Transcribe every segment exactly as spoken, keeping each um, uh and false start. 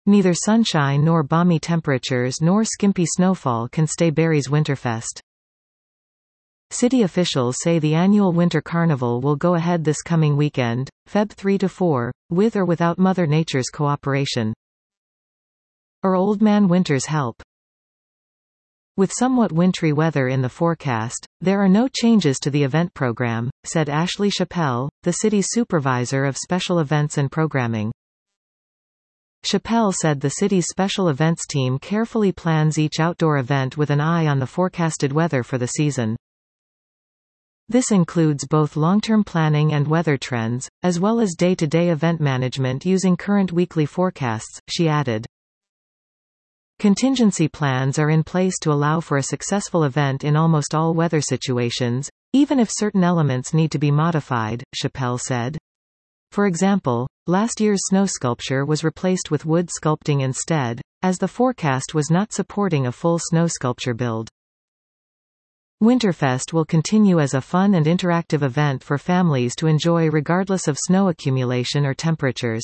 Neither sunshine nor balmy temperatures nor skimpy snowfall can stay Barrie's Winterfest. City officials say the annual Winter Carnival will go ahead this coming weekend, February third to fourth, with or without Mother Nature's cooperation. Or Old Man Winter's help. With somewhat wintry weather in the forecast, there are no changes to the event program, said Ashley Chappell, the city's supervisor of special events and programming. Chappell said the city's special events team carefully plans each outdoor event with an eye on the forecasted weather for the season. This includes both long-term planning and weather trends, as well as day-to-day event management using current weekly forecasts, she added. Contingency plans are in place to allow for a successful event in almost all weather situations, even if certain elements need to be modified, Chappell said. For example, last year's snow sculpture was replaced with wood sculpting instead, as the forecast was not supporting a full snow sculpture build. Winterfest will continue as a fun and interactive event for families to enjoy regardless of snow accumulation or temperatures.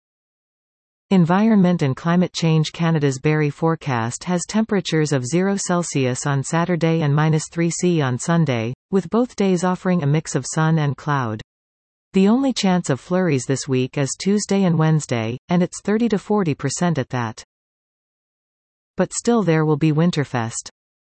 Environment and Climate Change Canada's Barrie forecast has temperatures of zero Celsius on Saturday and minus three Celsius on Sunday, with both days offering a mix of sun and cloud. The only chance of flurries this week is Tuesday and Wednesday, and it's thirty to forty percent at that. But still there will be Winterfest.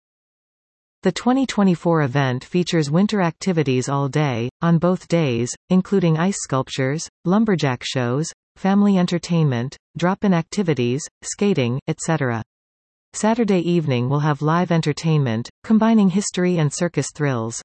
The twenty twenty-four event features winter activities all day, on both days, including ice sculptures, lumberjack shows, family entertainment, drop-in activities, skating, et cetera. Saturday evening will have live entertainment, combining history and circus thrills.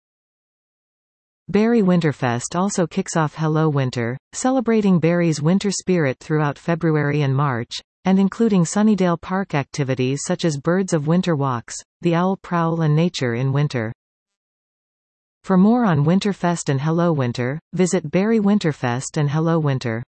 Barrie Winterfest also kicks off Hello Winter, celebrating Barrie's winter spirit throughout February and March, and including Sunnydale Park activities such as Birds of Winter walks, the Owl Prowl and Nature in Winter. For more on Winterfest and Hello Winter, visit Barrie Winterfest and Hello Winter.